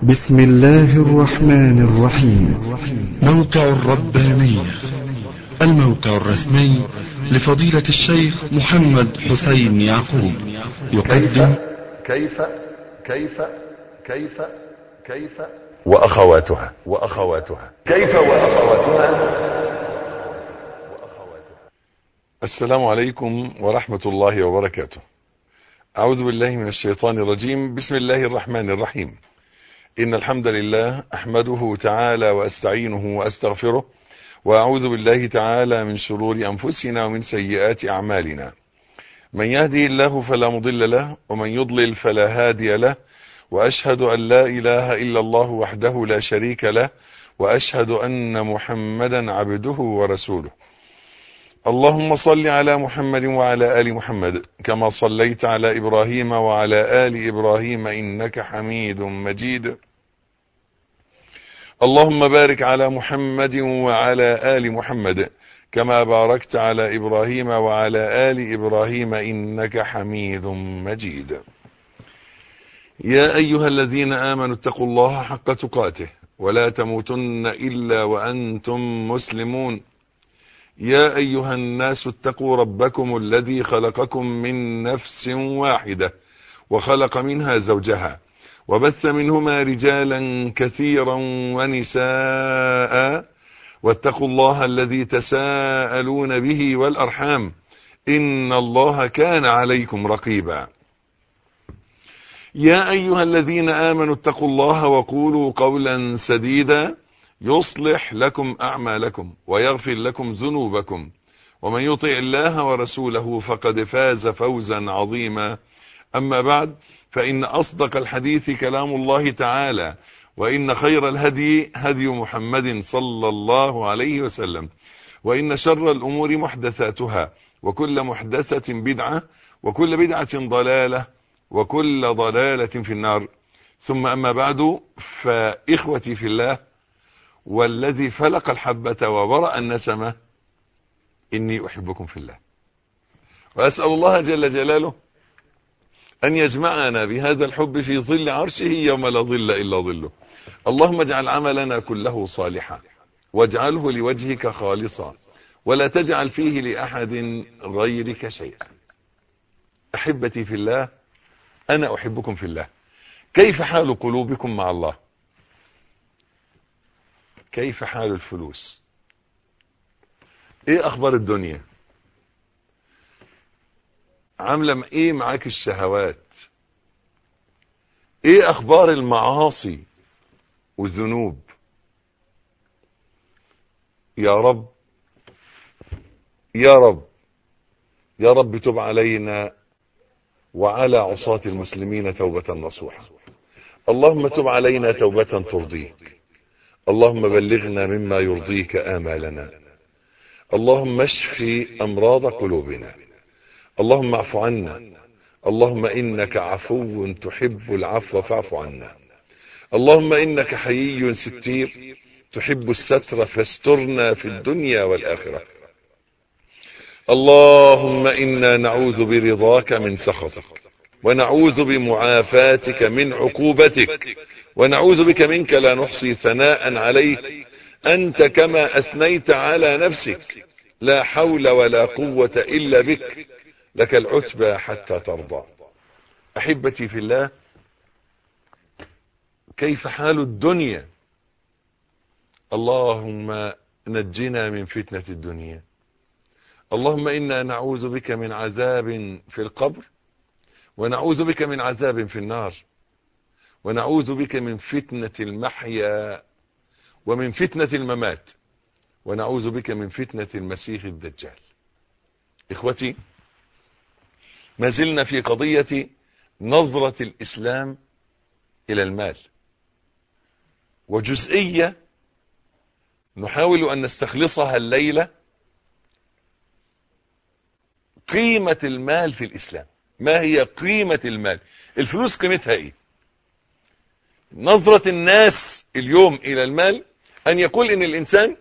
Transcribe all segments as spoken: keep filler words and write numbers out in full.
بسم الله الرحمن الرحيم. موقع الربانية، الموقع الرسمي لفضيلة الشيخ محمد حسين يعقوب، يقدم كيف كيف كيف كيف وأخواتها وأخواتها كيف وأخواتها. السلام عليكم ورحمة الله وبركاته. أعوذ بالله من الشيطان الرجيم. بسم الله الرحمن الرحيم. إن الحمد لله أحمده تعالى وأستعينه وأستغفره، وأعوذ بالله تعالى من شرور أنفسنا ومن سيئات أعمالنا. من يهدي الله فلا مضل له، ومن يضلل فلا هادي له، وأشهد أن لا إله إلا الله وحده لا شريك له، وأشهد أن محمدا عبده ورسوله. اللهم صل على محمد وعلى آل محمد كما صليت على إبراهيم وعلى آل إبراهيم إنك حميد مجيد. اللهم بارك على محمد وعلى آل محمد كما باركت على إبراهيم وعلى آل إبراهيم إنك حميد مجيد. يا أيها الذين آمنوا اتقوا الله حق تقاته ولا تموتن إلا وأنتم مسلمون. يا أيها الناس اتقوا ربكم الذي خلقكم من نفس واحدة وخلق منها زوجها وبث منهما رجالا كثيرا ونساء، واتقوا الله الذي تساءلون به والأرحام إن الله كان عليكم رقيبا. يا أيها الذين آمنوا اتقوا الله وقولوا قولا سديدا يصلح لكم أعمالكم ويغفر لكم ذنوبكم، ومن يطع الله ورسوله فقد فاز فوزا عظيما. أما بعد، فإن أصدق الحديث كلام الله تعالى، وإن خير الهدي هدي محمد صلى الله عليه وسلم، وإن شر الأمور محدثاتها، وكل محدثة بدعة، وكل بدعة ضلالة، وكل ضلالة في النار. ثم أما بعد، فإخوتي في الله والذي فلق الحبة وبرأ النسمة، إني أحبكم في الله، وأسأل الله جل جلاله أن يجمعنا بهذا الحب في ظل عرشه يوم لا ظل إلا ظله. اللهم اجعل عملنا كله صالحا، واجعله لوجهك خالصا، ولا تجعل فيه لأحد غيرك شيئا. أحبتي في الله، أنا أحبكم في الله. كيف حال قلوبكم مع الله؟ كيف حال الفلوس؟ ايه اخبار الدنيا؟ عامله ايه معاك الشهوات؟ ايه اخبار المعاصي والذنوب؟ يا رب يا رب يا رب تب علينا وعلى عصاة المسلمين توبة نصوحة. اللهم تب علينا توبة ترضيك. اللهم بلغنا مما يرضيك آمالنا. اللهم اشف أمراض قلوبنا. اللهم اعف عنا. اللهم إنك عفو تحب العفو فاعف عنا. اللهم إنك حيي ستير تحب الستر فاسترنا في الدنيا والآخرة. اللهم إنا نعوذ برضاك من سخطك، ونعوذ بمعافاتك من عقوبتك، ونعوذ بك منك لا نحصي ثناء عليك أنت كما أثنيت على نفسك. لا حول ولا قوة إلا بك، لك العتبى حتى ترضى. أحبتي في الله، كيف حال الدنيا؟ اللهم نجنا من فتنة الدنيا. اللهم إنا نعوذ بك من عذاب في القبر، ونعوذ بك من عذاب في النار، ونعوذ بك من فتنة المحيا ومن فتنة الممات، ونعوذ بك من فتنة المسيح الدجال. إخوتي، ما زلنا في قضية نظرة الإسلام إلى المال، وجزئية نحاول أن نستخلصها الليلة: قيمة المال في الإسلام. ما هي قيمة المال؟ الفلوس قيمتها إيه؟ نظرة الناس اليوم إلى المال أن يقول إن الإنسان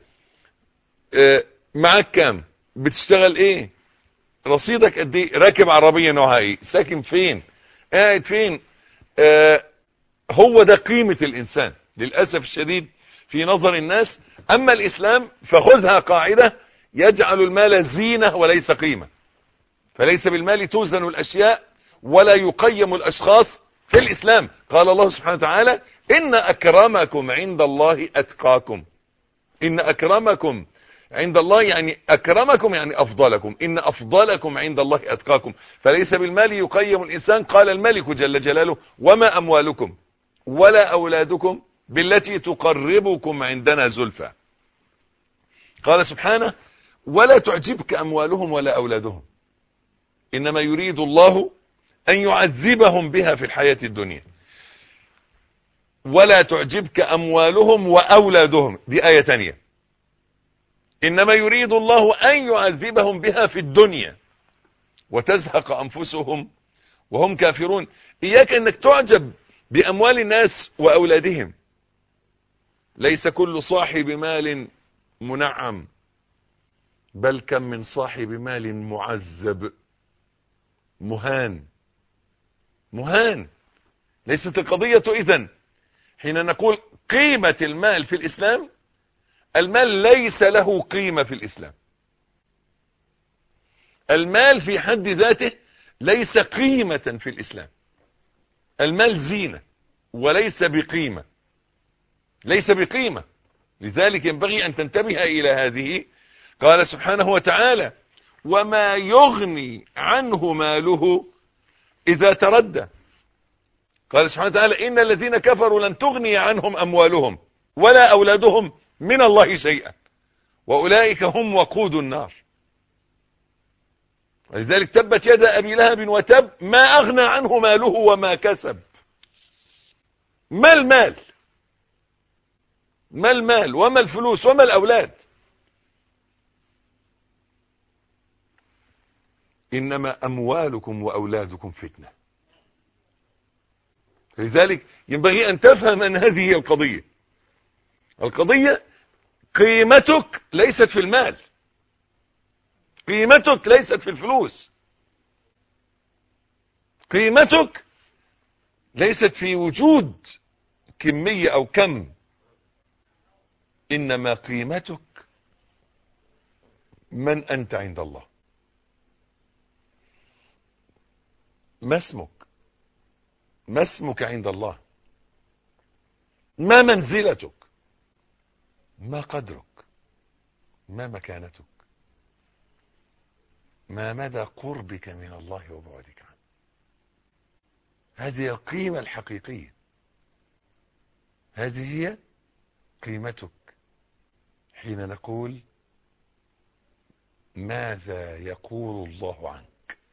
معك كام؟ بتشتغل إيه؟ رصيدك قد إيه؟ راكب عربية نوعها إيه؟ ساكن فين؟ قاعد فين؟ هو ده قيمة الإنسان للأسف الشديد في نظر الناس. أما الإسلام فخذها قاعدة: يجعل المال زينة وليس قيمة. فليس بالمال توزن الأشياء ولا يقيم الأشخاص في الإسلام. قال الله سبحانه وتعالى: إن أكرمكم عند الله أتقاكم. إن أكرمكم عند الله يعني أكرمكم يعني أفضلكم. إن أفضلكم عند الله أتقاكم. فليس بالمال يقيم الإنسان. قال الملك جل جلاله: وما أموالكم ولا أولادكم بالتي تقربكم عندنا زلفى. قال سبحانه: ولا تعجبك أموالهم ولا أولادهم إنما يريد الله أن يعذبهم بها في الحياة الدنيا. ولا تعجبك أموالهم وأولادهم، دي آية تانية. إنما يريد الله أن يعذبهم بها في الدنيا وتزهق أنفسهم وهم كافرون. إياك أنك تعجب بأموال الناس وأولادهم. ليس كل صاحب مال منعم، بل كم من صاحب مال معذب مهان. مهان. ليست القضية إذن حين نقول قيمة المال في الإسلام، المال ليس له قيمة في الإسلام. المال في حد ذاته ليس قيمة في الإسلام. المال زينة وليس بقيمة. ليس بقيمة. لذلك ينبغي أن تنتبه إلى هذه. قال سبحانه وتعالى: وما يغني عنه ماله إذا تردى. قال سبحانه وتعالى: إن الذين كفروا لن تغني عنهم أموالهم ولا أولادهم من الله شيئا وأولئك هم وقود النار. ولذلك تبت يد أبي لهب وتب ما أغنى عنه ماله وما كسب. ما المال؟ ما المال وما الفلوس وما الأولاد؟ إنما أموالكم وأولادكم فتنة. لذلك ينبغي أن تفهم أن هذه هي القضية. القضية قيمتك ليست في المال. قيمتك ليست في الفلوس. قيمتك ليست في وجود كمية أو كم. إنما قيمتك من أنت عند الله. ما اسمك؟ ما اسمك عند الله؟ ما منزلتك؟ ما قدرك؟ ما مكانتك؟ ما مدى قربك من الله وبعدك عنه؟ هذه القيمة الحقيقية. هذه هي قيمتك حين نقول ماذا يقول الله عنك.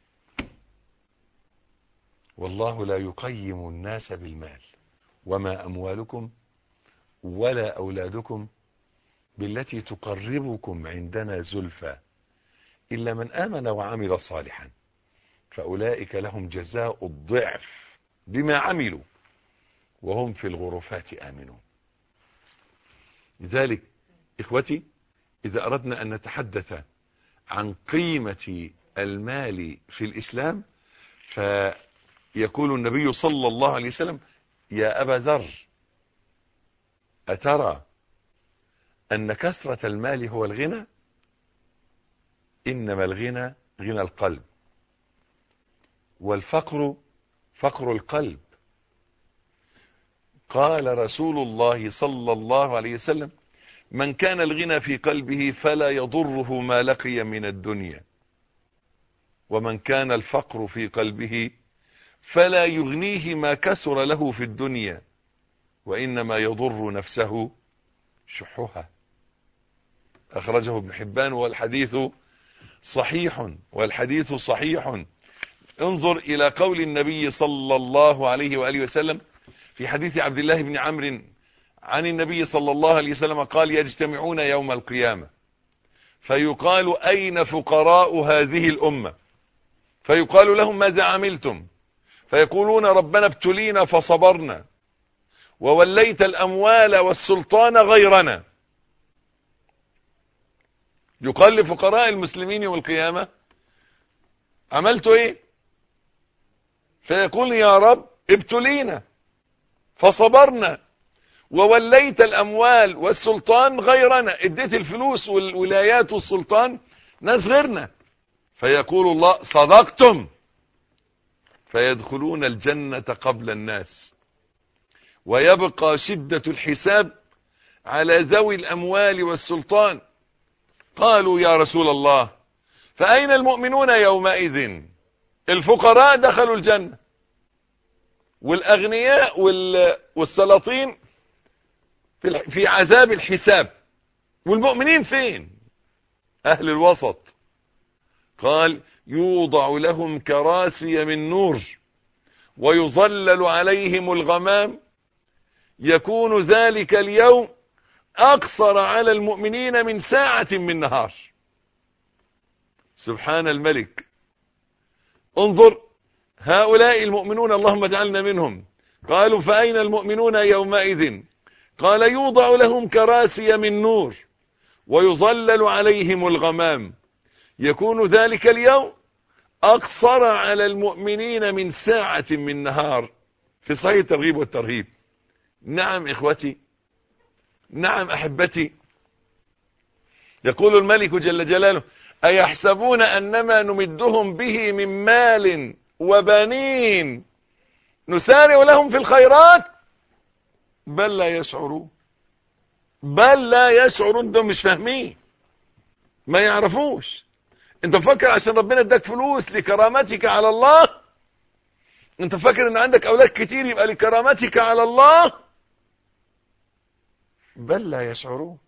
والله لا يقيم الناس بالمال. وما أموالكم ولا أولادكم بالتي تقربكم عندنا زلفى إلا من آمن وعمل صالحا فأولئك لهم جزاء الضعف بما عملوا وهم في الغرفات آمنون. لذلك إخوتي، إذا أردنا أن نتحدث عن قيمة المال في الإسلام فيقول النبي صلى الله عليه وسلم: يا أبا ذر، أترى أن كثرة المال هو الغنى؟ إنما الغنى غنى القلب، والفقر فقر القلب. قال رسول الله صلى الله عليه وسلم: من كان الغنى في قلبه فلا يضره ما لقي من الدنيا، ومن كان الفقر في قلبه فلا يغنيه ما كسر له في الدنيا، وإنما يضر نفسه شحها. أخرجه ابن حبان والحديث صحيح. والحديث صحيح. انظر إلى قول النبي صلى الله عليه وآله وسلم في حديث عبد الله بن عمرو عن النبي صلى الله عليه وسلم قال: يجتمعون يوم القيامة فيقال: أين فقراء هذه الأمة؟ فيقال لهم: ماذا عملتم؟ فيقولون: ربنا ابتلينا فصبرنا، ووليت الأموال والسلطان غيرنا. يقال لفقراء المسلمين يوم القيامة: عملتوا ايه؟ فيقول: يا رب ابتلينا فصبرنا ووليت الأموال والسلطان غيرنا، اديت الفلوس والولايات والسلطان ناس غيرنا، فيقول الله صدقتم، فيدخلون الجنة قبل الناس، ويبقى شدة الحساب على ذوي الأموال والسلطان. قالوا يا رسول الله فأين المؤمنون يومئذ؟ الفقراء دخلوا الجنة والأغنياء والسلاطين في عذاب الحساب، والمؤمنين فين؟ أهل الوسط. قال يوضع لهم كراسي من نور ويظلل عليهم الغمام، يكون ذلك اليوم أقصر على المؤمنين من ساعة من نهار. سبحان الملك. انظر هؤلاء المؤمنون اللهم اجعلنا منهم. قالوا فأين المؤمنون يومئذ؟ قال يوضع لهم كراسي من نور ويظلل عليهم الغمام، يكون ذلك اليوم أقصر على المؤمنين من ساعة من نهار، في صحيح الترغيب والترهيب. نعم إخوتي، نعم أحبتي. يقول الملك جل جلاله أيحسبون أنما نمدهم به من مال وبنين نسارع لهم في الخيرات بل لا يشعرون. بل لا يشعرون، ده مش فاهمين، ما يعرفوش. انت فاكر عشان ربنا اداك فلوس لكرامتك على الله؟ انت فاكر ان عندك اولاد كتير يبقى لكرامتك على الله؟ بل لا يشعرون.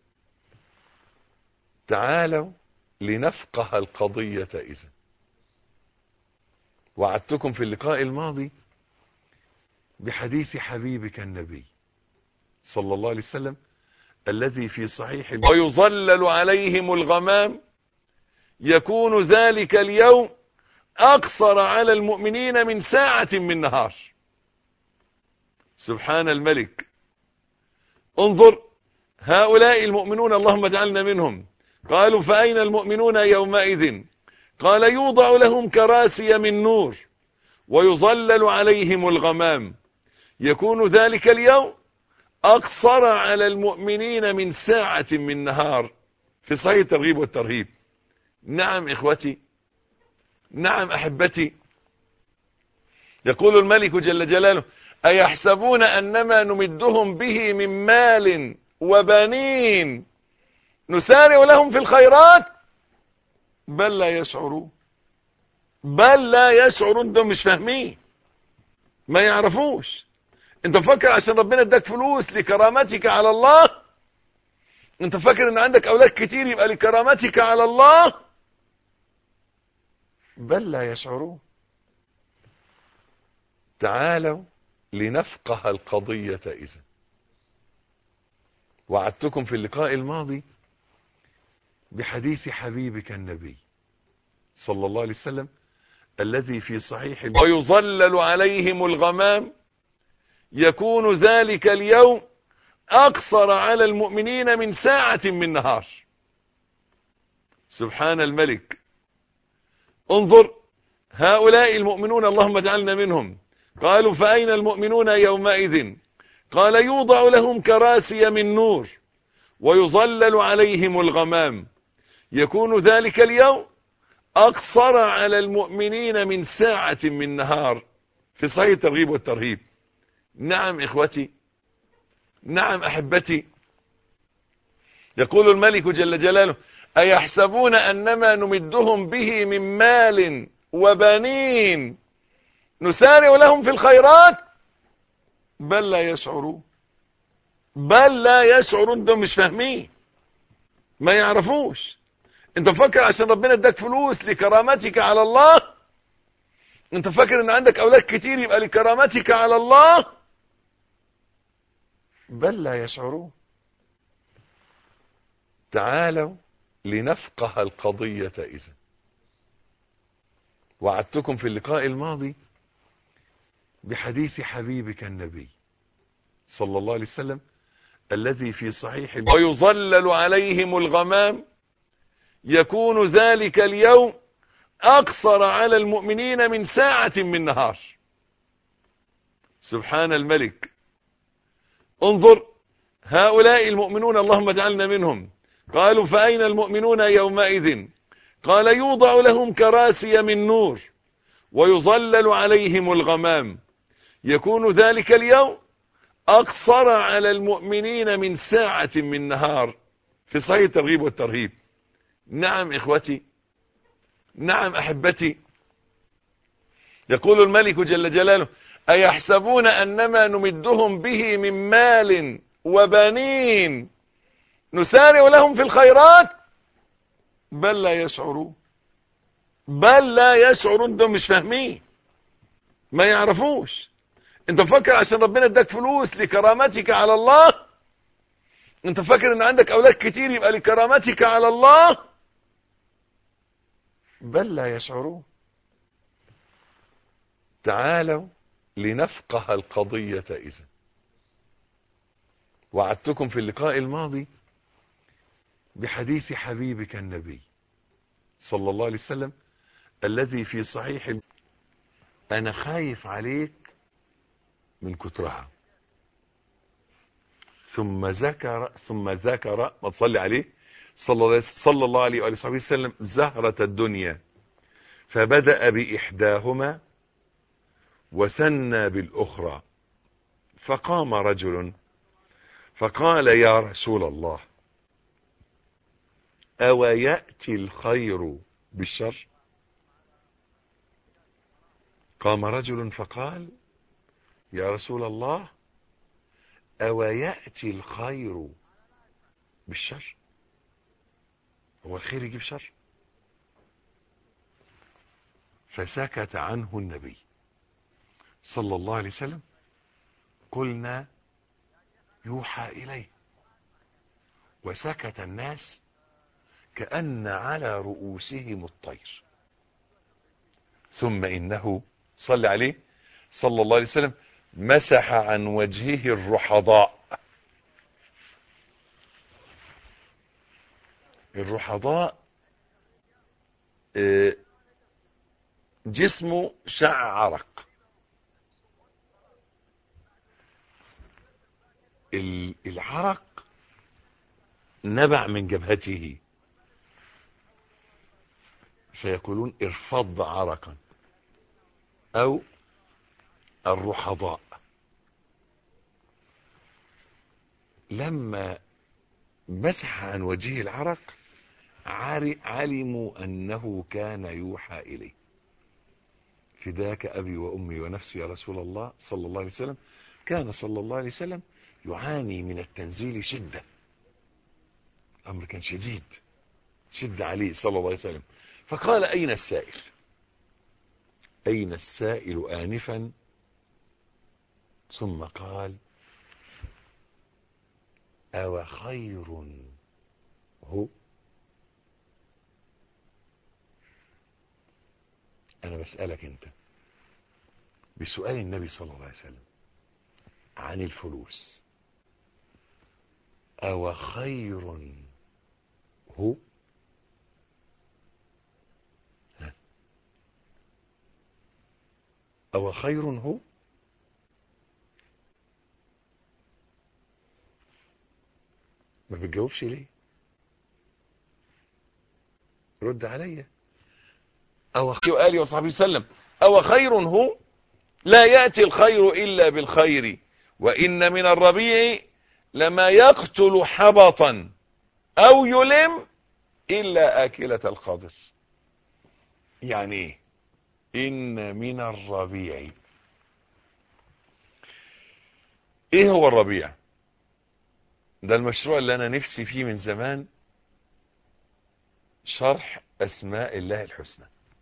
تعالوا لنفقه القضية إذن. وعدتكم في اللقاء الماضي بحديث حبيبك النبي صلى الله عليه وسلم الذي في صحيح ويظلل عليهم الغمام، يكون ذلك اليوم أقصر على المؤمنين من ساعة من نهار. سبحان الملك. انظر هؤلاء المؤمنون اللهم اجعلنا منهم. قالوا فأين المؤمنون يومئذ؟ قال يوضع لهم كراسي من نور ويظلل عليهم الغمام، يكون ذلك اليوم أقصر على المؤمنين من ساعة من نهار، في صحيح الترغيب والترهيب. نعم إخوتي، نعم أحبتي. يقول الملك جل جلاله أيحسبون أنما نمدهم به من مال وبنين نسارع لهم في الخيرات بل لا يشعرون. بل لا يشعرون، ده مش فاهمين، ما يعرفوش. انت فاكر عشان ربنا اداك فلوس لكرامتك على الله؟ انت فاكر ان عندك اولاد كتير يبقى لكرامتك على الله؟ بل لا يشعرون. تعالوا لنفقه القضية إذن. وعدتكم في اللقاء الماضي بحديث حبيبك النبي صلى الله عليه وسلم الذي في صحيح ويظلل عليهم الغمام، يكون ذلك اليوم أقصر على المؤمنين من ساعة من نهار. سبحان الملك. انظر هؤلاء المؤمنون اللهم اجعلنا منهم. قالوا فأين المؤمنون يومئذ؟ قال يوضع لهم كراسي من نور ويظلل عليهم الغمام، يكون ذلك اليوم أقصر على المؤمنين من ساعة من نهار، في صحيح الترغيب والترهيب. نعم إخوتي، نعم أحبتي. يقول الملك جل جلاله أيحسبون أنما نمدهم به من مال وبنين نسارع لهم في الخيرات بل لا يشعرون. بل لا يشعرون، ده مش فاهمين، ما يعرفوش. انت فاكر عشان ربنا اداك فلوس لكرامتك على الله؟ انت فاكر ان عندك اولاد كتير يبقى لكرامتك على الله؟ بل لا يشعرون. تعالوا لنفقه القضية إذن. وعدتكم في اللقاء الماضي بحديث حبيبك النبي صلى الله عليه وسلم الذي في صحيح ويظلل عليهم الغمام، يكون ذلك اليوم أقصر على المؤمنين من ساعة من نهار. سبحان الملك. انظر هؤلاء المؤمنون اللهم اجعلنا منهم. قالوا فأين المؤمنون يومئذ؟ قال يوضع لهم كراسي من نور ويظلل عليهم الغمام، يكون ذلك اليوم أقصر على المؤمنين من ساعة من نهار، في صحيح الترغيب والترهيب. نعم إخوتي، نعم أحبتي. يقول الملك جل جلاله أيحسبون أنما نمدهم به من مال وبنين نسارع لهم في الخيرات بل لا يشعرون. بل لا يشعرون، ده مش فاهمين، ما يعرفوش. انت فاكر عشان ربنا اداك فلوس لكرامتك على الله؟ انت فاكر ان عندك اولاد كتير يبقى لكرامتك على الله؟ بل لا يشعرون. تعالوا لنفقه القضية إذا. وعدتكم في اللقاء الماضي بحديث حبيبك النبي صلى الله عليه وسلم الذي في صحيح. أنا خايف عليك من كترها. ثم ذكر ثم ذكر ما تصلي عليه صلى الله عليه وآله وسلم زهرة الدنيا، فبدأ بإحداهما وثنى بالأخرى. فقام رجل فقال يا رسول الله أو يأتي الخير بالشر؟ قام رجل فقال يا رسول الله أو يأتي الخير بالشر؟ هو الخير يجيب شر؟ فسكت عنه النبي صلى الله عليه وسلم. قلنا يوحى إليه. وسكت الناس كأن على رؤوسهم الطير. ثم إنه صلى عليه صلى الله عليه وسلم مسح عن وجهه الرحضاء. الرحضاء جسمه شع عرق. العرق نبع من جبهته، فيقولون ارفض عرقا او الرحضاء. لما مسح عن وجهه العرق علموا انه كان يوحى اليه. فداك ابي وامي ونفسي يا رسول الله صلى الله عليه وسلم. كان صلى الله عليه وسلم يعاني من التنزيل شدة. امر كان شديد شد عليه صلى الله عليه وسلم. فقال اين السائل؟ اين السائل آنفا؟ ثم قال أو خير هو؟ أنا بسألك أنت بسؤال النبي صلى الله عليه وسلم عن الفلوس، أو خير هو؟ أو خير هو؟ ما بتجاوبش ليه؟ رد عليا. أو خير آله وصحبه وسلم أو خير هو؟ لا يأتي الخير إلا بالخير، وإن من الربيع لما يقتل حبطا أو يلم إلا آكلة الخضر. يعني إيه؟ إن من الربيع. إيه هو الربيع؟ ده المشروع اللي أنا نفسي فيه من زمان، شرح أسماء الله الحسنى.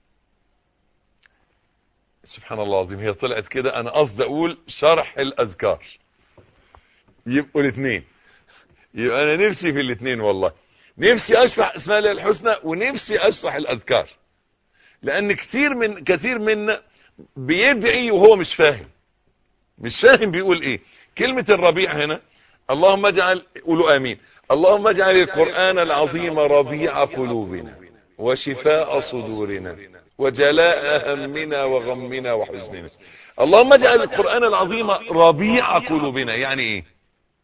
سبحان الله العظيم، هي طلعت كده. أنا قصدي أقول شرح الأذكار، يبقوا الاثنين. يبقى أنا نفسي في الاثنين والله. نفسي أشرح أسماء الله الحسنى ونفسي أشرح الأذكار، لأن كثير من كثير منا بيدعي وهو مش فاهم مش فاهم بيقول إيه. كلمة الربيع هنا، اللهم اجعل، قولوا آمين، اللهم اجعل القرآن العظيم ربيع قلوبنا وشفاء صدورنا وجلاء همنا وغمنا وحزننا. اللهم اجعل القرآن العظيم ربيع قلوبنا. يعني ايه؟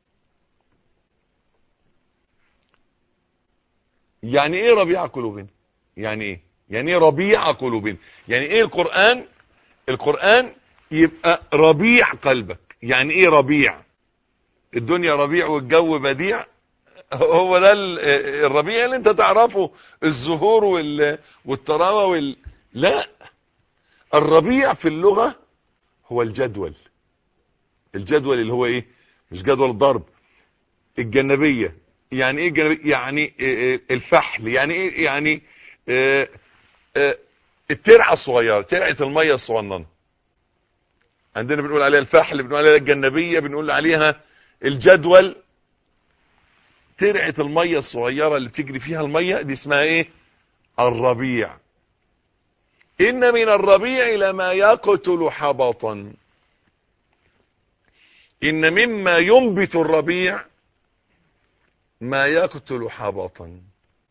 يعني ايه ربيع قلوبنا؟ يعني ايه يعني ايه ربيع قلوبنا؟ يعني ايه القرآن القرآن يبقى ربيع قلبك. يعني ايه ربيع؟ الدنيا ربيع والجو بديع، هو ده الربيع اللي انت تعرفه، الزهور والتراوة وال... لا، الربيع في اللغة هو الجدول. الجدول اللي هو ايه؟ مش جدول الضرب، الجنبية. يعني ايه الجنبية؟ يعني الفحل. يعني ايه؟ يعني اه اه الترعة الصغيرة، ترعة المية الصغننة، عندنا بنقول عليها الفحل، بنقول عليها الجنبية، بنقول عليها الجدول. ترعة المية الصغيرة اللي بتجري فيها المية دي اسمها ايه؟ الربيع. إن من الربيع لما يقتل حبطا. إن مما ينبت الربيع ما يقتل حبطا.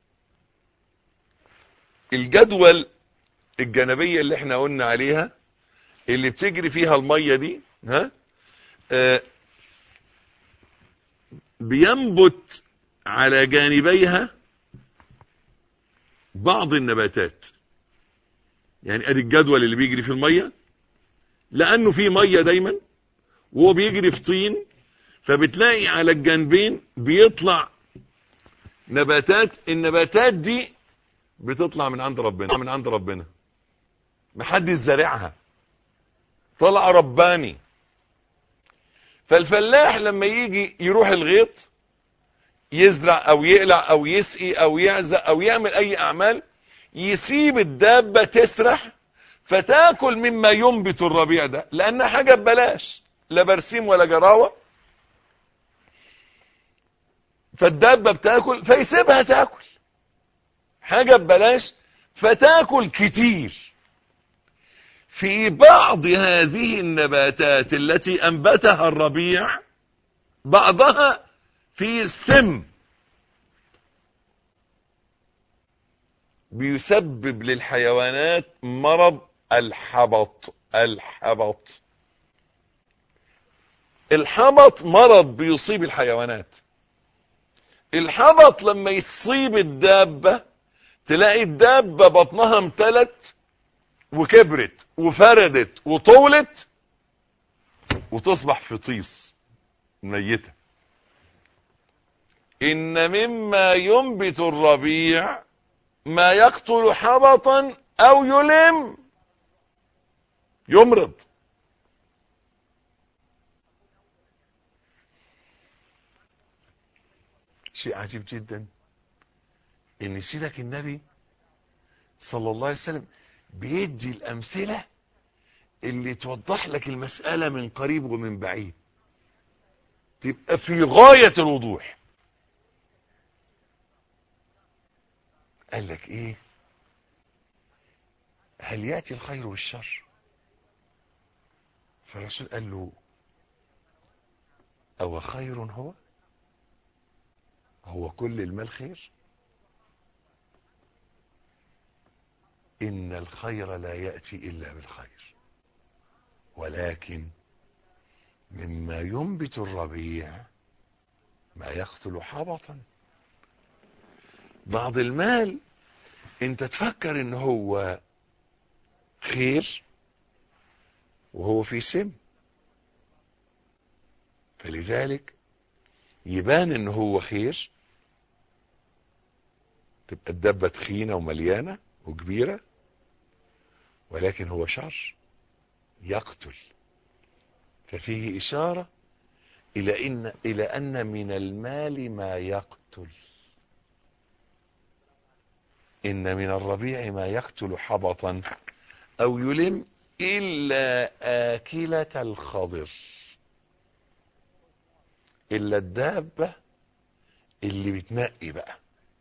الجدول الجنبية اللي احنا قلنا عليها اللي بتجري فيها المية دي، ها آه بينبت على جانبيها بعض النباتات. يعني ادي الجدول اللي بيجري في المية، لانه في مية دايما وهو بيجري في طين، فبتلاقي على الجانبين بيطلع نباتات. النباتات دي بتطلع من عند ربنا، من عند ربنا، محدش زارعها، طلع رباني. فالفلاح لما يجي يروح الغيط يزرع او يقلع او يسقي او يعزق او يعمل اي اعمال، يسيب الدابة تسرح فتاكل مما ينبت الربيع ده، لان حاجة ببلاش، لا برسيم ولا جراوة، فالدابة بتاكل فيسيبها تاكل حاجة ببلاش فتاكل كتير. في بعض هذه النباتات التي انبتها الربيع بعضها في سم بيسبب للحيوانات مرض الحبط. الحبط الحبط مرض بيصيب الحيوانات. الحبط لما يصيب الدابة تلاقي الدابة بطنها امتلت وكبرت وفردت وطولت وتصبح في طيس ميتة. إن مما ينبت الربيع ما يقتل حبطا أو يلم يمرض. شيء عجيب جدا ان سيدك النبي صلى الله عليه وسلم بيدي الامثلة اللي توضح لك المسألة من قريب ومن بعيد، تبقى في غاية الوضوح. قال لك ايه؟ هل يأتي الخير والشر؟ فالرسول قال له او خير هو هو كل المال خير؟ إن الخير لا يأتي إلا بالخير، ولكن مما ينبت الربيع ما يقتل حبطا. بعض المال انت تفكر ان هو خير وهو في سم، فلذلك يبان ان هو خير، تبقى الدبة تخينة ومليانة وكبيرة، ولكن هو شر يقتل. ففيه إشارة إلى إن إلى أن من المال ما يقتل. إن من الربيع ما يقتل حبطا أو يلم إلا آكلة الخضر، إلا الدابة اللي بتنقي بقى،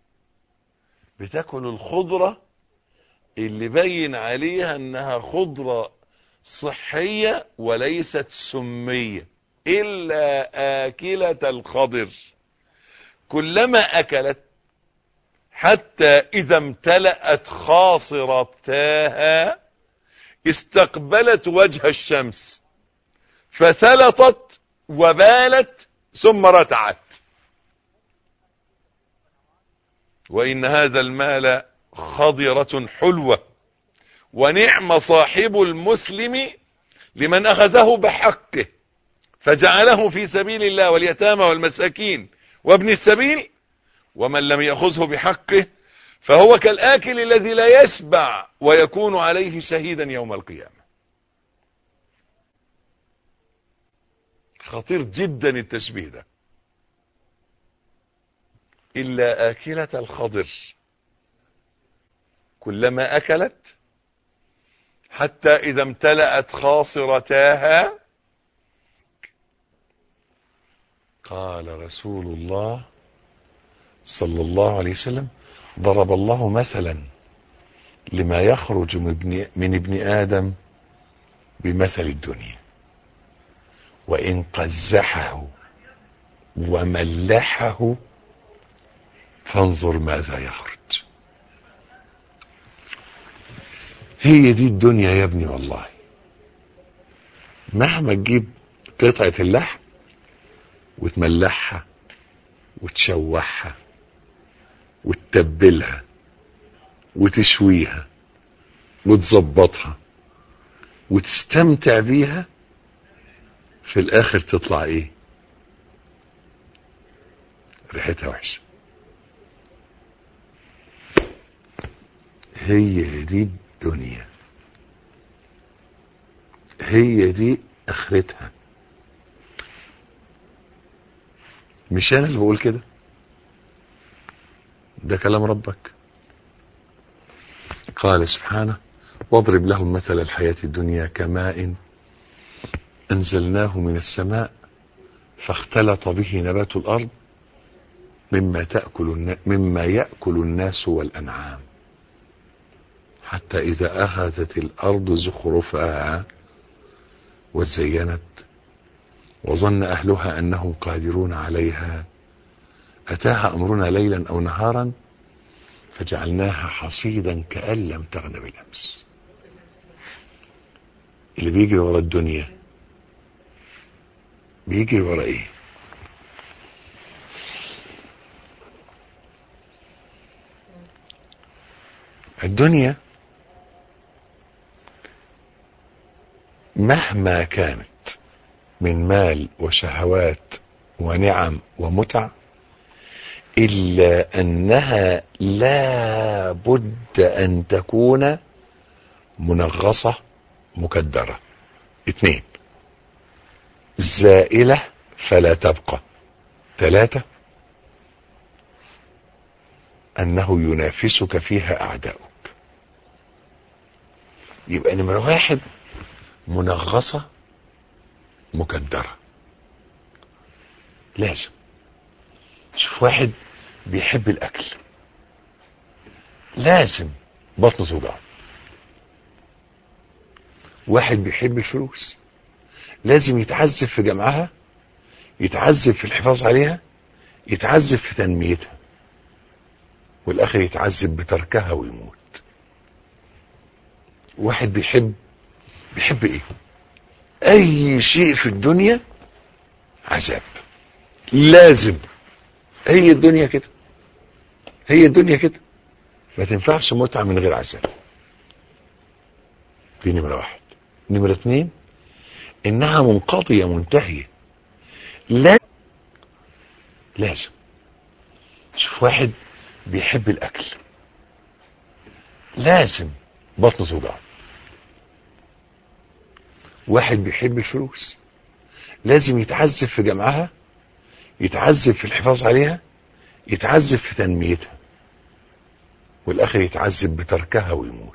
بتاكل الخضرة اللي بين عليها انها خضرة صحية وليست سمية. إلا آكلة الخضر، كلما أكلت حتى إذا امتلأت خاصرتاها استقبلت وجه الشمس فثلطت وبالت ثم رتعت. وإن هذا المال خضرة حلوة، ونعم صاحب المسلم لمن أخذه بحقه فجعله في سبيل الله واليتامى والمساكين وابن السبيل، ومن لم يأخذه بحقه فهو كالآكل الذي لا يشبع ويكون عليه شهيدا يوم القيامة. خطير جدا التشبيه ده. إلا آكلة الخضر كلما أكلت حتى إذا امتلأت خاصرتاها قال رسول الله صلى الله عليه وسلم: ضرب الله مثلا لما يخرج من ابن, من ابن آدم بمثل الدنيا، وإن قزحه وملحه فانظر ماذا يخرج. هي دي الدنيا يا ابني والله. مهما تجيب قطعة اللحم وتملحها وتشوحها وتتبلها وتشويها وتظبطها وتستمتع بيها، في الاخر تطلع ايه؟ ريحتها وحشة. هي دي الدنيا، هي دي اخرتها. مش انا اللي بقول كده، ده كلام ربك. قال سبحانه: واضرب لهم مثل الحياة الدنيا كماء أنزلناه من السماء فاختلط به نبات الأرض مما تأكل مما يأكل الناس والأنعام حتى إذا أخذت الأرض زخرفها وزينت وظن أهلها أنهم قادرون عليها أتاها أمرنا ليلا أو نهارا فجعلناها حصيدا كأن لم تغن بالأمس. اللي بيجري ورا الدنيا بيجري ورا ايه؟ الدنيا مهما كانت من مال وشهوات ونعم ومتع، إلا أنها لا بد أن تكون منغصة مكدرة. اثنين، زائلة فلا تبقى. ثلاثة، أنه ينافسك فيها أعداؤك. يبقى نمرة واحد منغصة مكدرة. لازم شوف واحد بيحب الأكل، لازم بطنه توجعه. واحد بيحب الفلوس، لازم يتعذب في جمعها، يتعذب في الحفاظ عليها، يتعذب في تنميتها، والآخر يتعذب بتركها ويموت. واحد بيحب بيحب ايه؟ اي شيء في الدنيا عذاب. لازم. هي الدنيا كده، هي الدنيا كده، ما تنفعش متعة من غير عذاب. دي نمرة واحد. نمرة اتنين، انها منقضية منتهية. لا لازم شوف واحد بيحب الاكل، لازم بطنه توجعه. واحد بيحب الفلوس، لازم يتعذب في جمعها، يتعذب في الحفاظ عليها، يتعذب في تنميتها، والاخر يتعذب بتركها ويموت.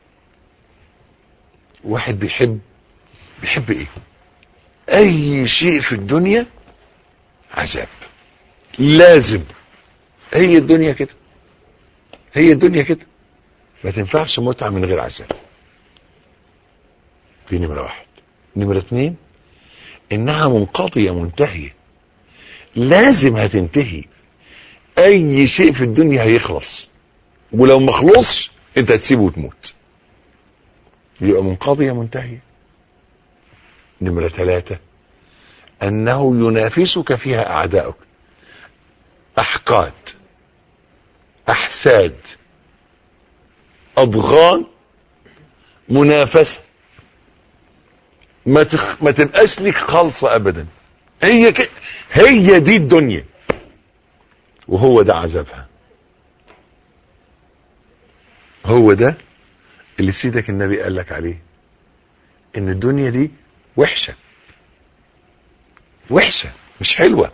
واحد بيحب بيحب ايه؟ اي شيء في الدنيا عذاب. لازم. هي الدنيا كده، هي الدنيا كده، ما تنفعش متعة من غير عذاب. دي نمرة واحد. نمرة اتنين، انها منقضية منتهية. لازم هتنتهي. اي شيء في الدنيا هيخلص، ولو ما خلصش انت هتسيبه وتموت، يبقى منقضية منتهية. نمرة ثلاثة، انه ينافسك فيها اعداؤك. احقاد، احساد، اضغان، منافسة، ما, تخ... ما تبقاش لك خالصة ابدا. هي ك... هي دي الدنيا، وهو ده عذابها. هو ده اللي سيدك النبي قال لك عليه، ان الدنيا دي وحشة وحشة مش حلوة.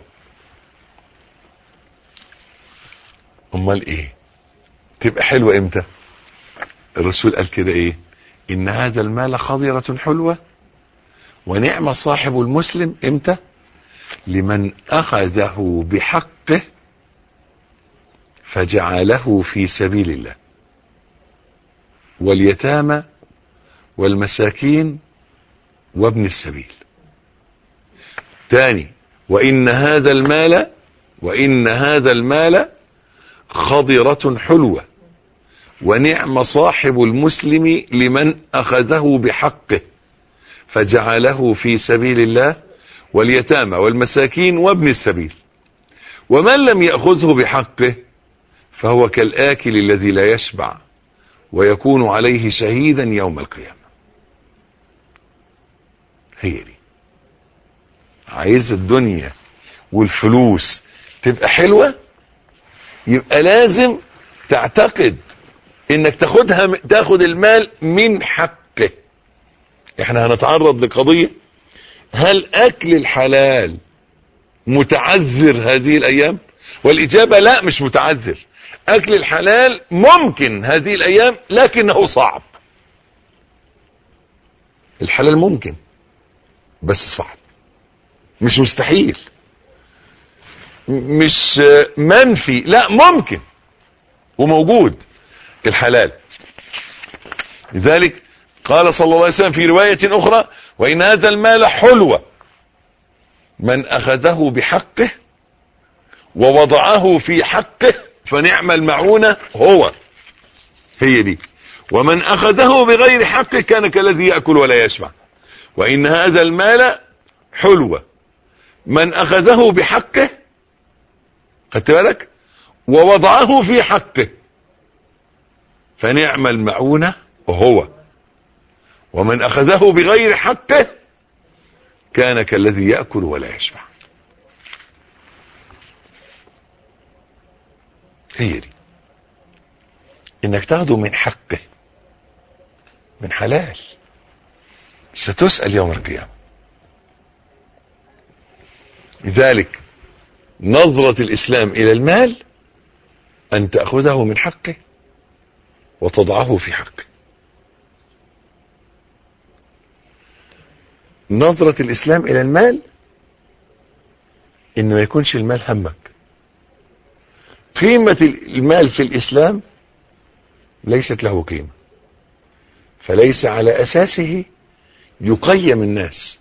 امال ايه تبقى حلوة امتى؟ الرسول قال كده ايه؟ ان هذا المال خضرة حلوة ونعم صاحب المسلم امتى؟ لمن اخذه بحقه فجعله في سبيل الله، واليتامى والمساكين وابن السبيل. تاني، وإن هذا المال وإن هذا المال خضرة حلوة ونعم صاحب المسلم لمن أخذه بحقه فجعله في سبيل الله واليتامى والمساكين وابن السبيل. ومن لم يأخذه بحقه فهو كالآكل الذي لا يشبع ويكون عليه شهيدا يوم القيامة. هي دي. عايز الدنيا والفلوس تبقى حلوة، يبقى لازم تعتقد انك تاخدها تاخد المال من حقه. احنا هنتعرض لقضية، هل اكل الحلال متعذر هذه الايام؟ والاجابة لا، مش متعذر. اكل الحلال ممكن هذه الايام لكنه صعب. الحلال ممكن بس صعب، مش مستحيل، مش منفي، لا ممكن وموجود الحلال. لذلك قال صلى الله عليه وسلم في رواية اخرى: وإن هذا المال حلوة من اخذه بحقه ووضعه في حقه فنعم المعونة هو. هي دي. ومن اخذه بغير حقه كان كالذي يأكل ولا يشبع. وإن هذا المال حلوة من اخذه بحقه، خدت بالك، ووضعه في حقه فنعم المعونة هو. ومن اخذه بغير حقه كان كالذي يأكل ولا يشبع. هي دي، انك تاخده من حقه، من حلال، ستسأل يوم القيامة. لذلك نظرة الإسلام إلى المال أن تأخذه من حقه وتضعه في حقه. نظرة الإسلام إلى المال إن ما يكونش المال همك. قيمة المال في الإسلام ليست له قيمة، فليس على أساسه يقيم الناس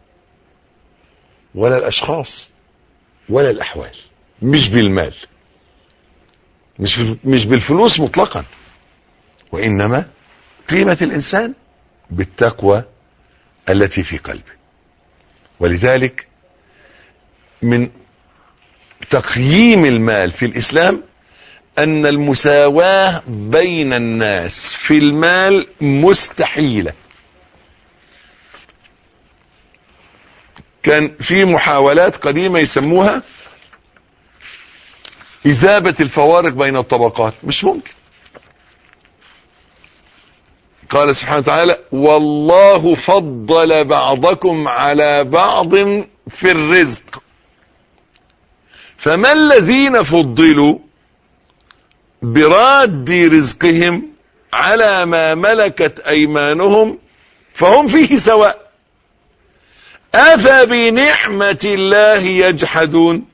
ولا الأشخاص ولا الأحوال. مش بالمال، مش مش بالفلوس مطلقا، وإنما قيمة الإنسان بالتقوى التي في قلبه. ولذلك من تقييم المال في الإسلام أن المساواة بين الناس في المال مستحيلة. كان في محاولات قديمة يسموها إذابة الفوارق بين الطبقات، مش ممكن. قال سبحانه وتعالى: والله فضل بعضكم على بعض في الرزق فما الذين فضلوا براد رزقهم على ما ملكت أيمانهم فهم فيه سواء أفبنعمة الله يجحدون.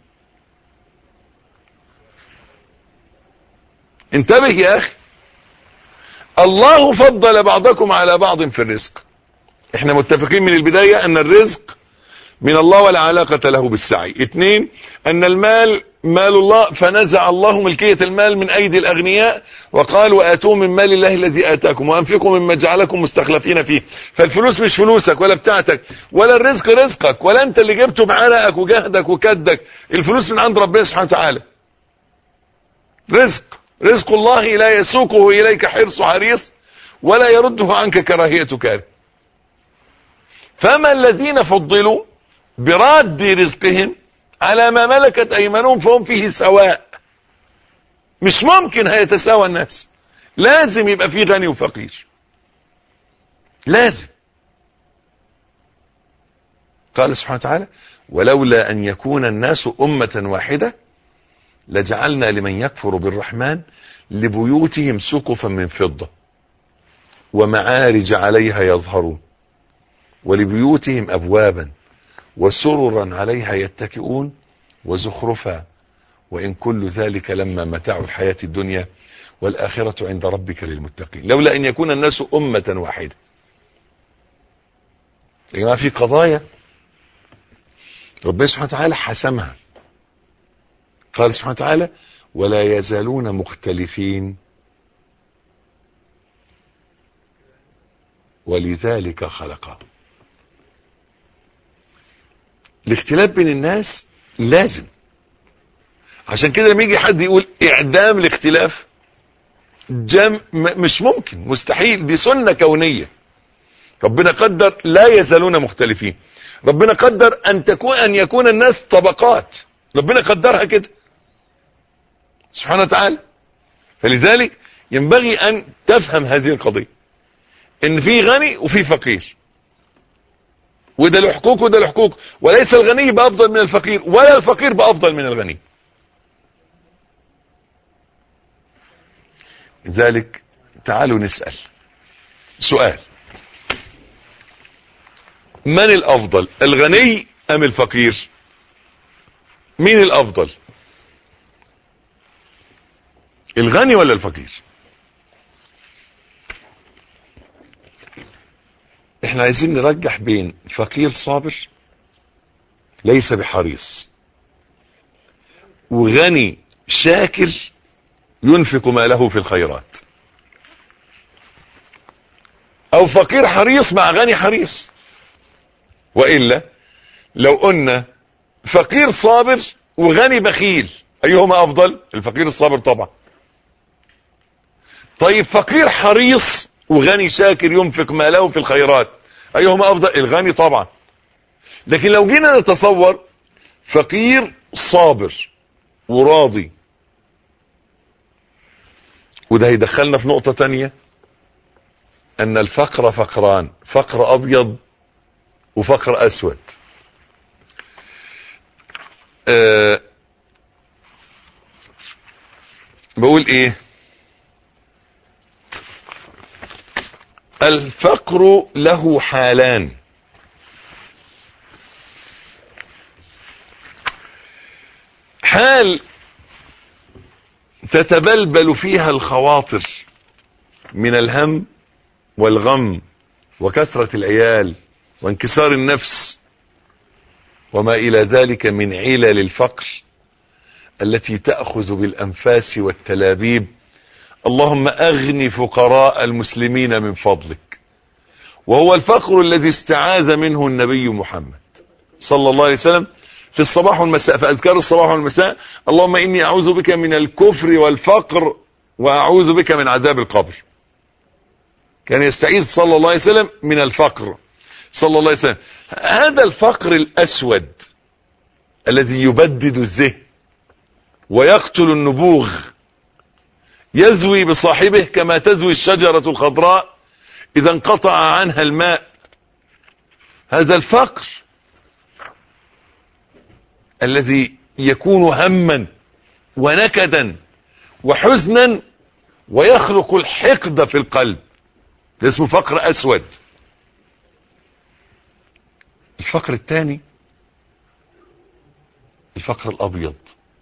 انتبه يا أخي، الله فضل بعضكم على بعض في الرزق. احنا متفقين من البداية ان الرزق من الله ولا علاقة له بالسعي. اثنين، ان المال مال الله، فنزع الله ملكية المال من ايدي الاغنياء وقال: واتوا من مال الله الذي اتاكم وانفقوا مما جعلكم مستخلفين فيه. فالفلوس مش فلوسك ولا بتاعتك، ولا الرزق رزقك، ولا انت اللي جبته بعرقك وجهدك وكدك. الفلوس من عند ربنا سبحانه وتعالى. رزق رزق الله لا يسوقه إليك حرص حريص ولا يرده عنك كراهية كاره. فما الذين فضلوا براد رزقهم على ما ملكت أيمانهم فهم فيه سواء. مش ممكن هيتساوى الناس، لازم يبقى فيه غني وفقير، لازم. قال سبحانه وتعالى ولولا أن يكون الناس أمة واحدة لجعلنا لمن يكفر بالرحمن لبيوتهم سقفا من فضة ومعارج عليها يظهرون ولبيوتهم أبوابا وسررا عليها يتكئون وزخرفا وإن كل ذلك لما متاع الحياة الدنيا والآخرة عند ربك للمتقين. لولا أن يكون الناس أمة واحدة. يا جماعة في قضايا ربنا سبحانه وتعالى حسمها. قال سبحانه وتعالى ولا يزالون مختلفين ولذلك خلقهم. الاختلاف بين الناس لازم. عشان كده لما يجي حد يقول اعدام الاختلاف جم مش ممكن، مستحيل، دي سنة كونية. ربنا قدر لا يزالون مختلفين. ربنا قدر ان تكون ان يكون الناس طبقات، ربنا قدرها كده سبحانه وتعالى. فلذلك ينبغي ان تفهم هذه القضية، ان في غني وفي فقير، وده له حقوق وده له حقوق، وليس الغني بافضل من الفقير ولا الفقير بافضل من الغني. لذلك تعالوا نسأل سؤال: من الافضل، الغني ام الفقير؟ مين الافضل، الغني ولا الفقير؟ احنا عايزين نرجح بين فقير صابر ليس بحريص وغني شاكر ينفق ماله في الخيرات، او فقير حريص مع غني حريص. وإلا لو قلنا فقير صابر وغني بخيل ايهما افضل؟ الفقير الصابر طبعا. طيب فقير حريص وغني شاكر ينفق ماله في الخيرات ايهما افضل؟ الغني طبعا. لكن لو جينا نتصور فقير صابر وراضي، وده هيدخلنا في نقطة تانية، ان الفقر فقران، فقر ابيض وفقر اسود. أه بقول ايه؟ الفقر له حالان: حال تتبلبل فيها الخواطر من الهم والغم وكثرة العيال وانكسار النفس وما إلى ذلك من علل الفقر التي تأخذ بالأنفاس والتلابيب. اللهم أغن فقراء المسلمين من فضلك. وهو الفقر الذي استعاذ منه النبي محمد صلى الله عليه وسلم في الصباح والمساء، فأذكار الصباح والمساء: اللهم إني أعوذ بك من الكفر والفقر وأعوذ بك من عذاب القبر. كان يستعيذ صلى الله عليه وسلم من الفقر صلى الله عليه وسلم. هذا الفقر الأسود الذي يبدد الذهن ويقتل النبوغ، يزوي بصاحبه كما تزوي الشجرة الخضراء إذا انقطع عنها الماء. هذا الفقر الذي يكون هما ونكدا وحزنا ويخلق الحقد في القلب، ده اسمه فقر أسود. الفقر الثاني الفقر الأبيض،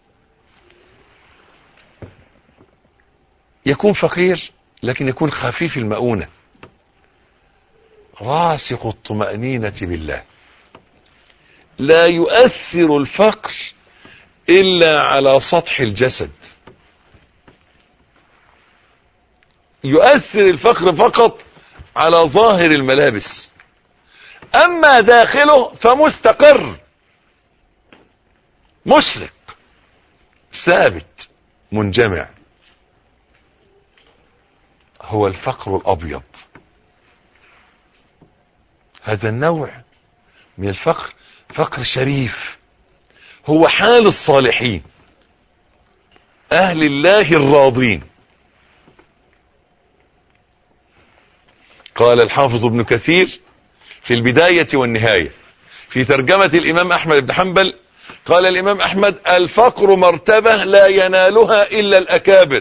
يكون فقير لكن يكون خفيف المؤونة، راسخ الطمأنينة بالله. لا يؤثر الفقر إلا على سطح الجسد، يؤثر الفقر فقط على ظاهر الملابس، أما داخله فمستقر مشرق ثابت منجمع. هو الفقر الأبيض. هذا النوع من الفقر فقر شريف، هو حال الصالحين أهل الله الراضين. قال الحافظ ابن كثير في البداية والنهاية في ترجمة الإمام أحمد بن حنبل، قال الإمام أحمد: الفقر مرتبة لا ينالها إلا الأكابر.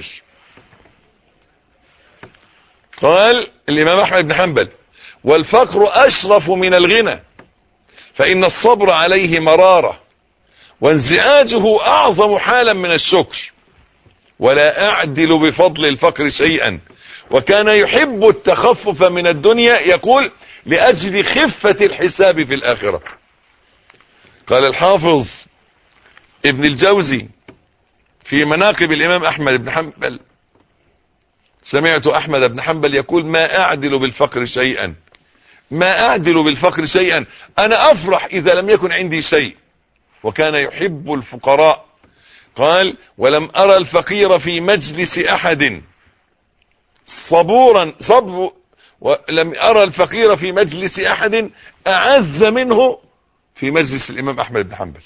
قال الإمام أحمد بن حنبل: والفقر أشرف من الغنى، فإن الصبر عليه مرارة، وانزعاجه أعظم حالا من الشكر، ولا أعدل بفضل الفقر شيئا، وكان يحب التخفف من الدنيا، يقول: لأجل خفة الحساب في الآخرة. قال الحافظ ابن الجوزي في مناقب الإمام أحمد بن حنبل: سمعت أحمد بن حنبل يقول: ما أعدل بالفقر شيئا، ما أعدل بالفقر شيئا، أنا أفرح إذا لم يكن عندي شيء. وكان يحب الفقراء. قال: ولم أرى الفقير في مجلس أحد صبورا صبر ولم أرى الفقير في مجلس أحد أعز منه في مجلس الإمام أحمد بن حنبل.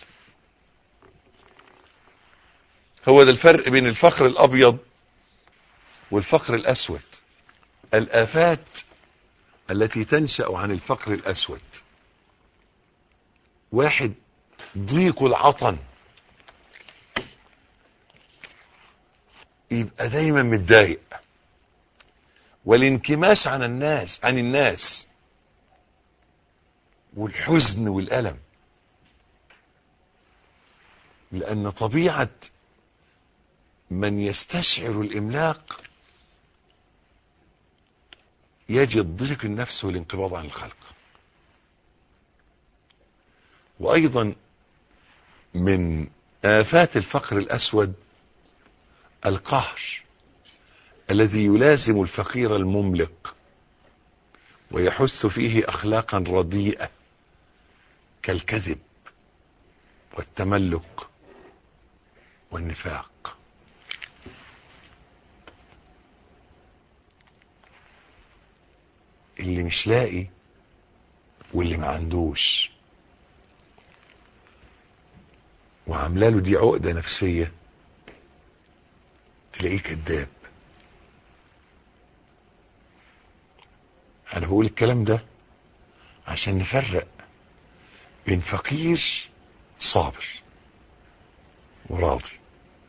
هو ده الفرق بين الفقر الأبيض والفقر الأسود. الآفات التي تنشأ عن الفقر الأسود: واحد، ضيق العطن، يبقى دايما متضايق، والانكماش عن الناس عن الناس والحزن والألم، لأن طبيعة من يستشعر الإملاق يجد ضيق النفس والانقباض عن الخلق. وأيضا من آفات الفقر الأسود القهر الذي يلازم الفقير المملق، ويحث فيه أخلاقا رديئة كالكذب والتملق والنفاق. اللي مش لاقي واللي ما عندوش وعاملاله دي عقدة نفسية، تلاقيه كذاب. انا بقول الكلام ده عشان نفرق بين فقير صابر وراضي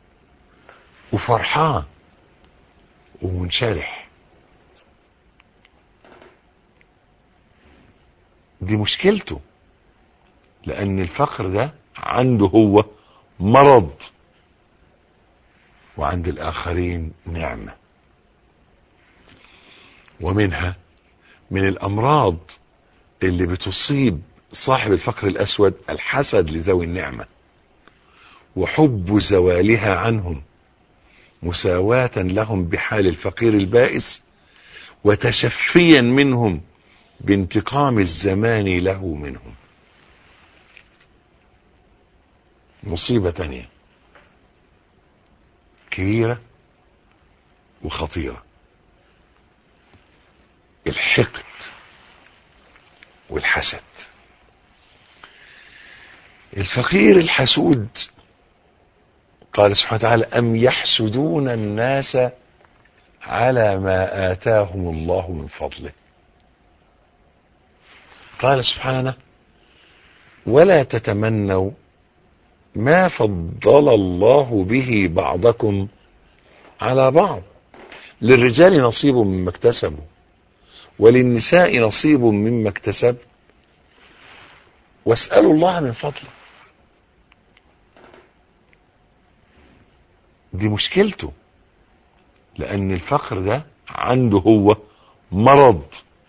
وفرحان ومنشرح. دي مشكلته، لان الفقر ده عنده هو مرض، وعند الآخرين نعمة. ومنها من الأمراض اللي بتصيب صاحب الفقر الأسود الحسد لذوي النعمة، وحب زوالها عنهم مساواة لهم بحال الفقير البائس، وتشفيا منهم بانتقام الزمان له منهم. مصيبة تانية كبيرة وخطيرة: الحقد والحسد. الفقير الحسود قال سبحانه وتعالى: أم يحسدون الناس على ما آتاهم الله من فضله. قال سبحانه: ولا تتمنوا ما فضل الله به بعضكم على بعض، للرجال نصيب مما اكتسبوا وللنساء نصيب مما اكتسب، واسألوا الله من فضله. دي مشكلته، لأن الفقر ده عنده هو مرض،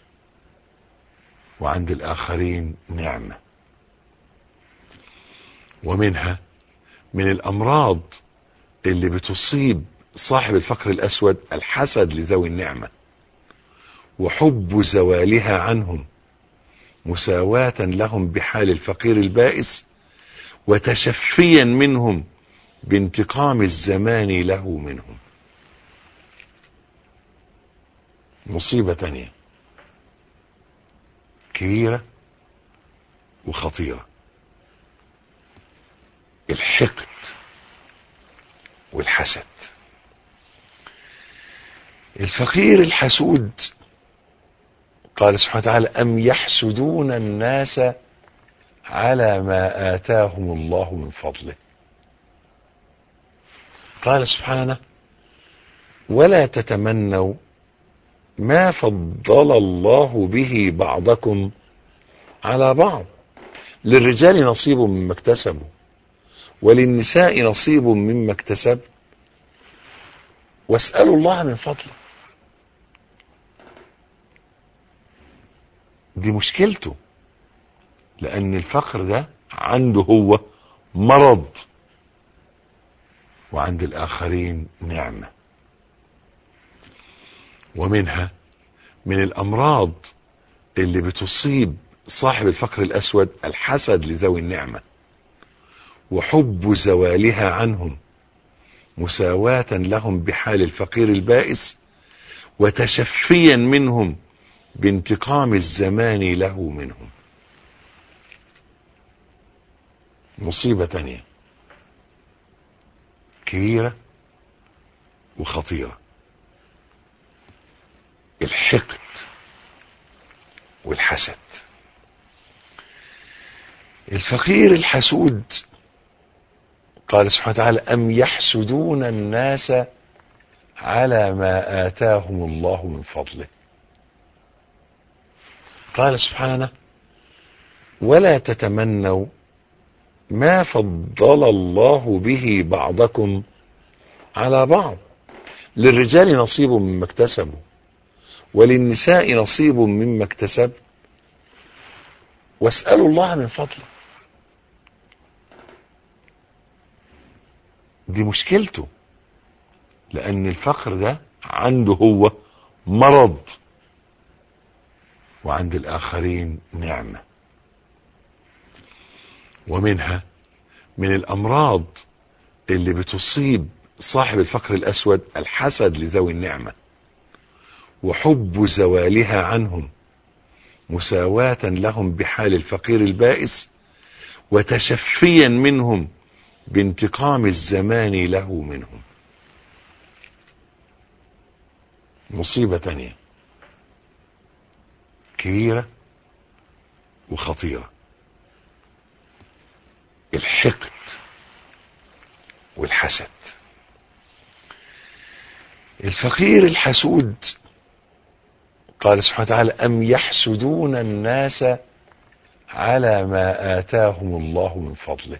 وعند الآخرين نعمة. ومنها من الأمراض اللي بتصيب صاحب الفقر الأسود الحسد لذوي النعمة، وحب زوالها عنهم مساواة لهم بحال الفقير البائس، وتشفيا منهم بانتقام الزمان له منهم. مصيبة تانية كبيرة وخطيرة، الحقد والحسد. الفقير الحسود قال سبحانه وتعالى: أم يحسدون الناس على ما آتاهم الله من فضله. قال سبحانه: ولا تتمنوا ما فضل الله به بعضكم على بعض، للرجال نصيب مما اكتسبوا وللنساء نصيب مما اكتسب واسألوا الله من فضله. دي مشكلته، لأن الفقر ده عنده هو مرض وعند الآخرين نعمة. ومنها من الأمراض اللي بتصيب صاحب الفقر الأسود الحسد لذوي النعمة، وحب زوالها عنهم مساواة لهم بحال الفقير البائس، وتشفيا منهم بانتقام الزمان له منهم. مصيبة تانية كبيرة وخطيرة، الحقد والحسد. الفقير الحسود قال سبحانه وتعالى: أم يحسدون الناس على ما آتاهم الله من فضله. قال سبحانه: ولا تتمنوا ما فضل الله به بعضكم على بعض، للرجال نصيب مما اكتسبوا وللنساء نصيب مما اكتسب واسألوا الله من فضله. دي مشكلته، لأن الفقر ده عنده هو مرض وعند الآخرين نعمة. ومنها من الأمراض اللي بتصيب صاحب الفقر الأسود الحسد لذوي النعمة، وحب زوالها عنهم مساواة لهم بحال الفقير البائس، وتشفيا منهم بانتقام الزمان له منهم. مصيبة تانية كبيرة وخطيرة، الحقد والحسد. الفقير الحسود قال سبحانه وتعالى: أم يحسدون الناس على ما آتاهم الله من فضله.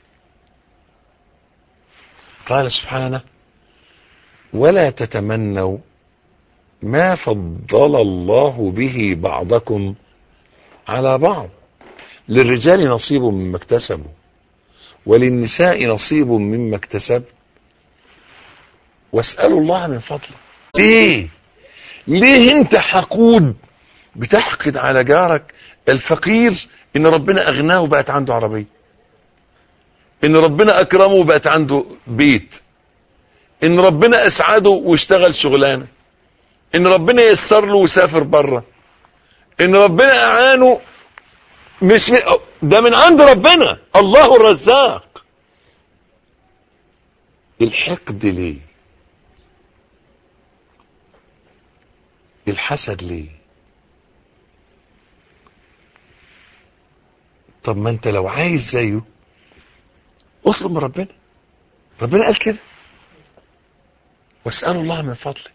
قال سبحانه: ولا تتمنوا ما فضل الله به بعضكم على بعض، للرجال نصيب مما اكتسبوا وللنساء نصيب مما اكتسب واسألوا الله من فضله. ليه ليه انت حقود بتحقد على جارك الفقير ان ربنا اغناه وبقت عنده عربية، ان ربنا اكرمه وبقت عنده بيت، ان ربنا اسعده واشتغل شغلانة، ان ربنا يسر له وسافر بره، ان ربنا اعانه؟ مش م... ده من عند ربنا، الله الرزاق. الحقد ليه؟ الحسد ليه؟ طب ما انت لو عايز زيه اطلب من ربنا، ربنا قال كده: واسألوا الله من فضله.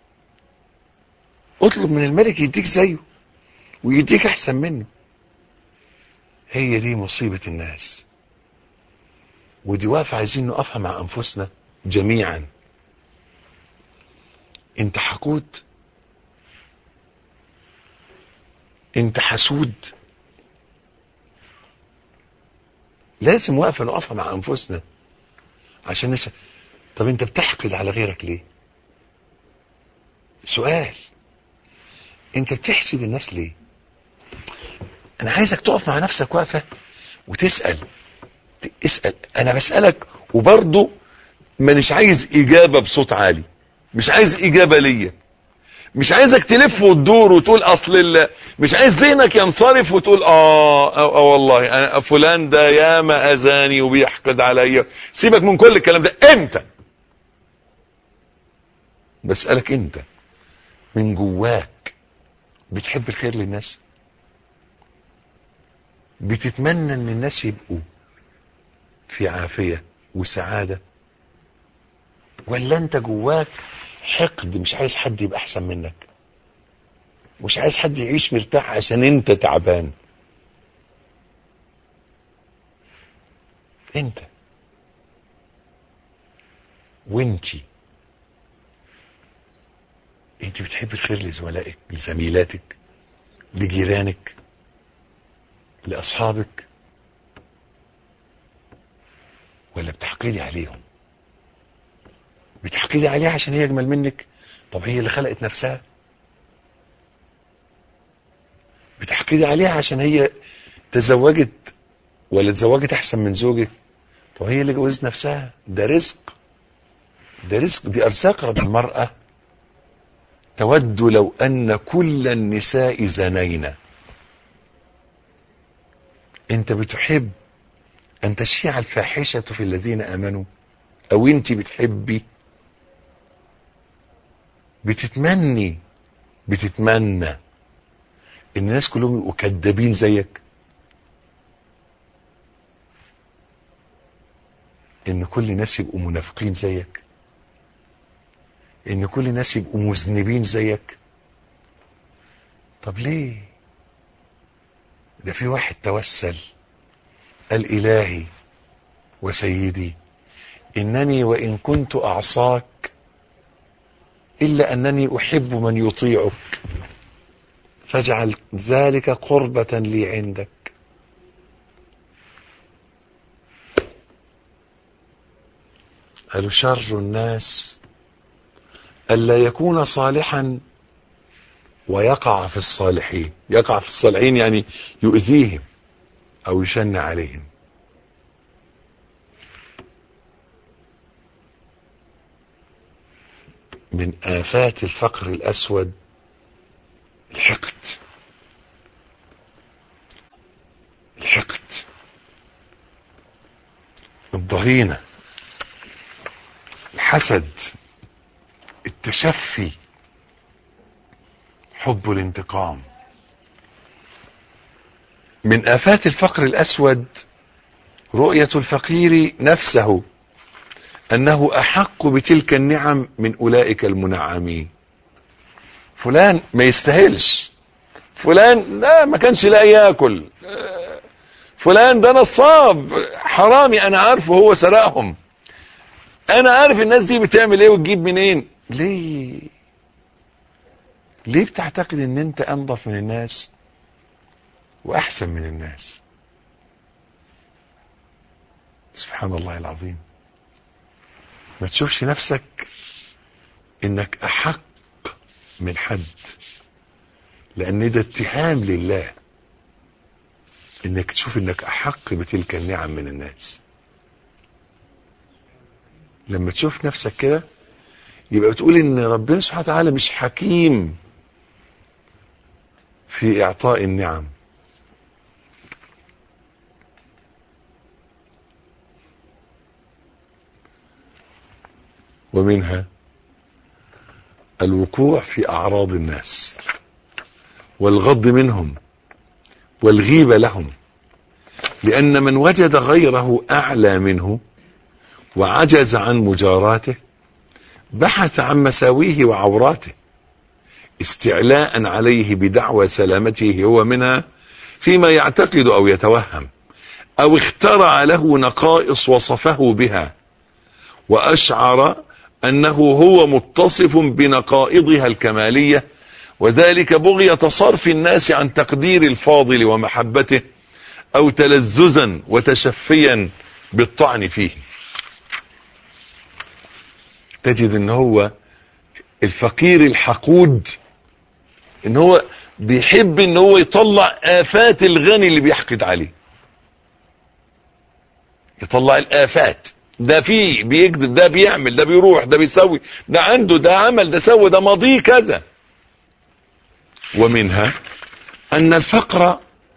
اطلب من الملك يديك زيه ويديك احسن منه. هي دي مصيبة الناس، ودي واقفة عايزين نقفها مع انفسنا جميعا. انت حقود، انت حسود، لازم واقفة نقفها مع انفسنا عشان نسأل: طب انت بتحقد على غيرك ليه؟ سؤال. انت بتحسد الناس ليه؟ انا عايزك تقف مع نفسك واقفة وتسأل. اسأل، انا بسألك، وبرضه مانيش عايز اجابة بصوت عالي، مش عايز اجابة ليا، مش عايزك تلف وتدور وتقول اصل ال... مش عايز ذهنك ينصرف وتقول اه, آه, آه والله أنا فلان ده ياما اذاني وبيحقد عليا. سيبك من كل الكلام ده. انت بسألك، انت من جواك بتحب الخير للناس؟ بتتمنى ان الناس يبقوا في عافية وسعادة؟ ولا انت جواك حقد، مش عايز حد يبقى احسن منك، مش عايز حد يعيش مرتاح عشان انت تعبان؟ انت وانتي انت بتحب الخير لزملائك، لزميلاتك، لجيرانك، لاصحابك، ولا بتحقدي عليهم؟ بتحقدي عليها عشان هي اجمل منك؟ طب هي اللي خلقت نفسها. بتحقدي عليها عشان هي تزوجت ولا تزوجت احسن من زوجك؟ طب هي اللي جوزت نفسها. ده رزق، ده رزق، دي ارزاق رب. المرأة تود لو ان كل النساء زنينا. انت بتحب ان تشيع الفاحشة في الذين امنوا؟ او انت بتحبي بتتمني بتتمنى ان الناس كلهم يبقوا كدابين زيك؟ ان كل الناس يبقوا منافقين زيك؟ ان كل الناس يبقوا مذنبين زيك؟ طب ليه؟ ده في واحد توسل قال الهي وسيدي انني وان كنت اعصاك الا انني احب من يطيعك فاجعل ذلك قربة لي عندك. قالوا شر الناس الا يكون صالحا ويقع في الصالحين. يقع في الصالحين يعني يؤذيهم او يشن عليهم. من آفات الفقر الأسود الحقد. الحقد، الضغينة، الحسد، التشفي، حب الانتقام. من آفات الفقر الأسود رؤية الفقير نفسه أنه أحق بتلك النعم من أولئك المنعمين. فلان ما يستاهلش، فلان ده ما كانش لاقي ياكل، فلان ده نصاب حرامي أنا عارفه هو سرقهم، أنا عارف الناس دي بتعمل إيه وتجيب منين. ليه؟ ليه بتعتقد إن أنت أنظف من الناس وأحسن من الناس؟ سبحان الله العظيم. ما تشوفش نفسك انك احق من حد، لان ده اتهام لله انك تشوف انك احق بتلك النعم من الناس. لما تشوف نفسك كده يبقى بتقول ان ربنا سبحانه وتعالى مش حكيم في اعطاء النعم. ومنها الوقوع في أعراض الناس والغض منهم والغيبة لهم، لأن من وجد غيره أعلى منه وعجز عن مجاراته بحث عن مساويه وعوراته استعلاء عليه بدعوى سلامته هو منها فيما يعتقد أو يتوهم، أو اخترع له نقائص وصفه بها وأشعر أنه هو متصف بنقائضها الكمالية، وذلك بغية صرف الناس عن تقدير الفاضل ومحبته أو تلذذا وتشفيا بالطعن فيه. تجد ان هو الفقير الحقود ان هو بيحب ان هو يطلع آفات الغني اللي بيحقد عليه، يطلع الآفات. ده فيه بيكذب، ده بيعمل، ده بيروح، ده بيسوي، ده عنده، ده عمل، ده سوى، ده ماضيه كذا. ومنها أن الفقر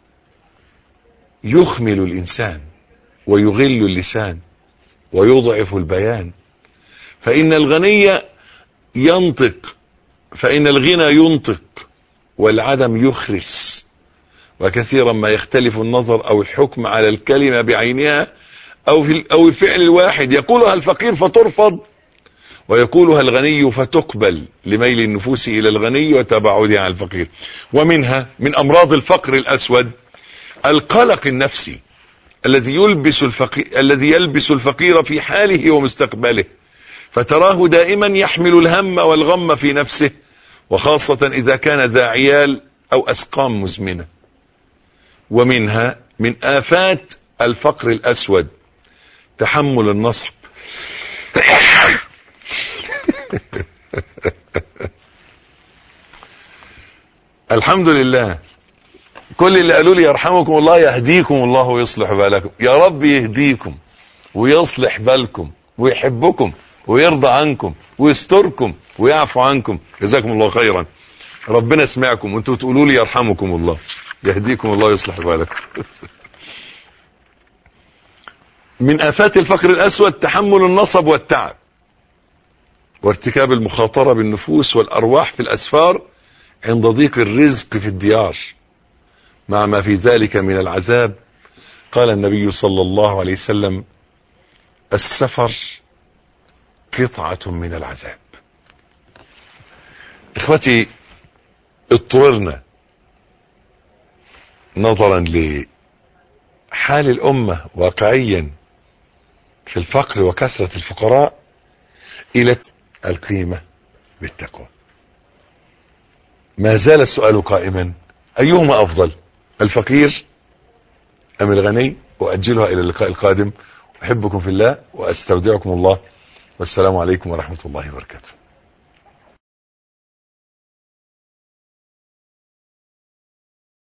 يخمل الإنسان ويغل اللسان ويضعف البيان، فإن الغني ينطق فإن الغنى ينطق والعدم يخرس، وكثيرا ما يختلف النظر أو الحكم على الكلمة بعينها أو في أو الفعل الواحد، يقولها الفقير فترفض ويقولها الغني فتقبل لميل النفوس إلى الغني وتباعدها عن الفقير. ومنها من أمراض الفقر الأسود القلق النفسي الذي يلبس الفقير الذي يلبس الفقير في حاله ومستقبله، فتراه دائما يحمل الهم والغم في نفسه، وخاصة إذا كان ذا عيال أو أسقام مزمنة. ومنها من آفات الفقر الأسود تحمل النصب الحمد لله، كل اللي قالوا لي يرحمكم الله يهديكم الله ويصلح بالكم، يا رب يهديكم ويصلح بالكم ويحبكم ويرضى عنكم ويستركم ويعفو عنكم، جزاكم الله خيرا. ربنا يسمعكم وانتوا تقولوا لي يرحمكم الله، يهديكم الله ويصلح بالكم. من آفات الفقر الأسود تحمل النصب والتعب وارتكاب المخاطرة بالنفوس والأرواح في الأسفار عند ضيق الرزق في الديار، مع ما في ذلك من العذاب. قال النبي صلى الله عليه وسلم: السفر قطعة من العذاب. اخوتي، اضطررنا نظرا لحال الأمة واقعيا في الفقر وكثرة الفقراء إلى القيمة بالتقوى. ما زال السؤال قائما: أيهما أفضل، الفقير أم الغني؟ وأجلها إلى اللقاء القادم. أحبكم في الله وأستودعكم الله، والسلام عليكم ورحمة الله وبركاته.